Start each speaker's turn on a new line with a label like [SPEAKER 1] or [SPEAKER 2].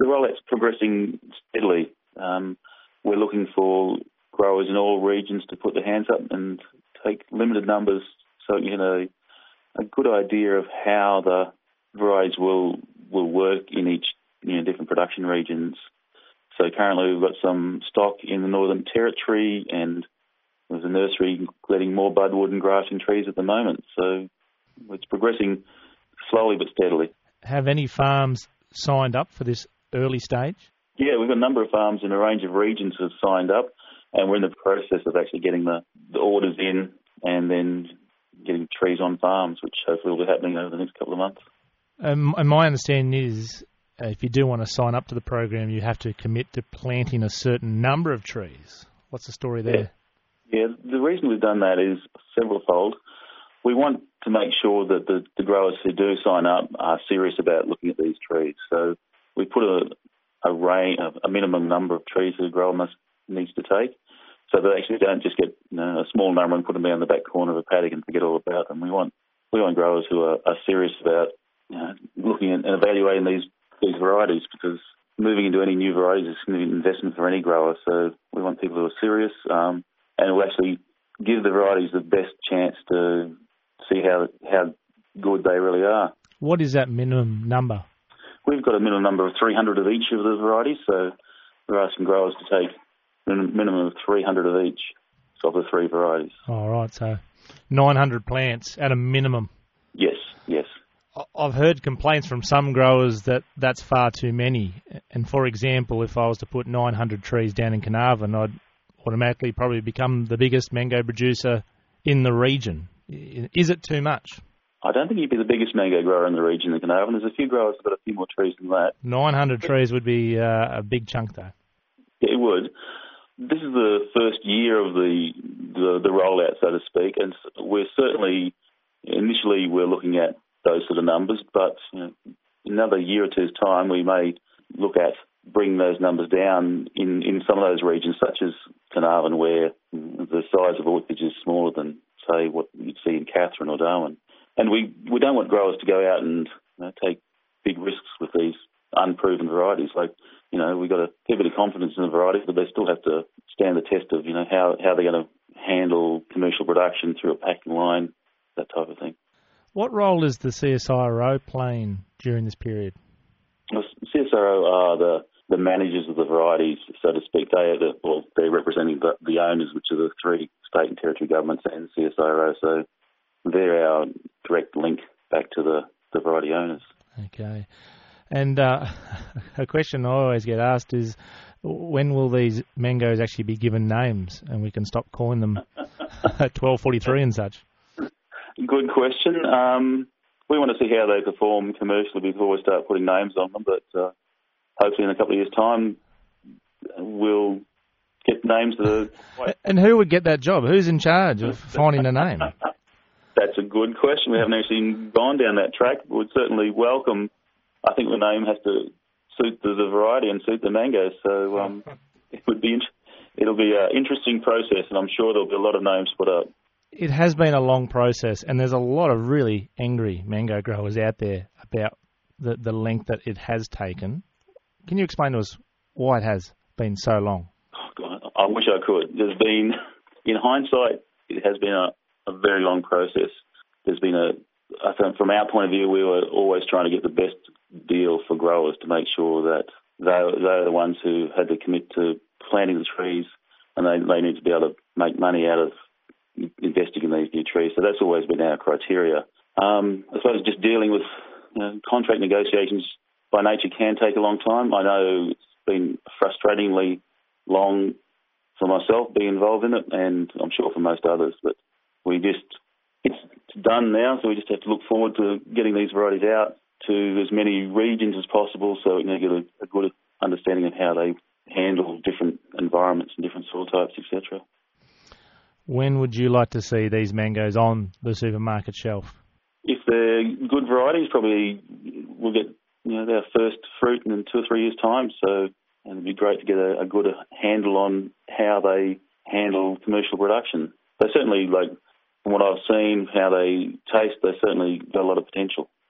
[SPEAKER 1] The rollout's progressing steadily. We're looking for growers in all regions to put their hands up and take limited numbers so you get a good idea of how the varieties will work in each different production regions. So currently we've got some stock in the Northern Territory, and there's a nursery letting more budwood and grafting trees at the moment. So it's progressing slowly but steadily.
[SPEAKER 2] Have any farms signed up for this early stage?
[SPEAKER 1] Yeah, we've got a number of farms in a range of regions who have signed up, and we're in the process of actually getting the orders in and then getting trees on farms, which hopefully will be happening over the next couple of months.
[SPEAKER 2] And my understanding is if you do want to sign up to the program, you have to commit to planting a certain number of trees. What's the story there?
[SPEAKER 1] Yeah, the reason we've done that is several-fold. We want to make sure that the growers who do sign up are serious about looking at these trees. So we put a minimum number of trees that a grower needs to take, so they actually don't just get a small number and put them down the back corner of a paddock and forget all about them. We want growers who are serious about looking at and evaluating these varieties, because moving into any new varieties is a significant investment for any grower. So we want people who are serious and will actually give the varieties the best chance to see how good they really are.
[SPEAKER 2] What is that minimum number?
[SPEAKER 1] We've got a minimum number of 300 of each of the varieties, so we're asking growers to take a minimum of 300 of each of the three varieties.
[SPEAKER 2] All right, so 900 plants at a minimum.
[SPEAKER 1] Yes.
[SPEAKER 2] I've heard complaints from some growers that that's far too many. And for example, if I was to put 900 trees down in Carnarvon, I'd automatically probably become the biggest mango producer in the region. Is it too much?
[SPEAKER 1] I don't think you'd be the biggest mango grower in the region in Carnarvon. There's a few growers who've got a few more trees than that. 900
[SPEAKER 2] trees would be a big chunk, though.
[SPEAKER 1] Yeah, it would. This is the first year of the rollout, so to speak, and initially we're looking at those sort of numbers, but in another year or two's time we may look at bringing those numbers down in some of those regions, such as Carnarvon, where the size of orchards is smaller than, say, what you'd see in Katherine or Darwin. And we don't want growers to go out and take big risks with these unproven varieties. Like, we've got a fair bit of confidence in the varieties, but they still have to stand the test of, how they're going to handle commercial production through a packing line, that type of thing.
[SPEAKER 2] What role is the CSIRO playing during this period?
[SPEAKER 1] Well, CSIRO are the managers of the varieties, so to speak. They're representing the owners, which are the three state and territory governments and CSIRO. So they're our direct link back to the variety owners. Okay.
[SPEAKER 2] And a question I always get asked is, when will these mangoes actually be given names and we can stop calling them 1243 and such?
[SPEAKER 1] Good question. We want to see how they perform commercially before we start putting names on them, but hopefully in a couple of years' time we'll get names that are...
[SPEAKER 2] And who would get that job? Who's in charge of finding a name?
[SPEAKER 1] That's a good question. We haven't actually gone down that track. We'd certainly welcome... I think the name has to suit the variety and suit the mangoes, so it'll be an interesting process, and I'm sure there'll be a lot of names put up.
[SPEAKER 2] It has been a long process, and there's a lot of really angry mango growers out there about the length that it has taken. Can you explain to us why it has been so long?
[SPEAKER 1] Oh, God, I wish I could. In hindsight, it has been a very long process. I think from our point of view, we were always trying to get the best deal for growers to make sure that they're the ones who had to commit to planting the trees, and they need to be able to make money out of investing in these new trees. So that's always been our criteria. I suppose just dealing with contract negotiations by nature can take a long time. I know it's been frustratingly long for myself being involved in it, and I'm sure for most others, but it's done now, so we just have to look forward to getting these varieties out to as many regions as possible so we can get a good understanding of how they handle different environments and different soil types, etc.
[SPEAKER 2] When would you like to see these mangoes on the supermarket shelf?
[SPEAKER 1] If they're good varieties, probably we'll get their first fruit in 2 or 3 years' time. So it'd be great to get a good handle on how they handle commercial production. They certainly, from what I've seen, how they taste, they certainly got a lot of potential.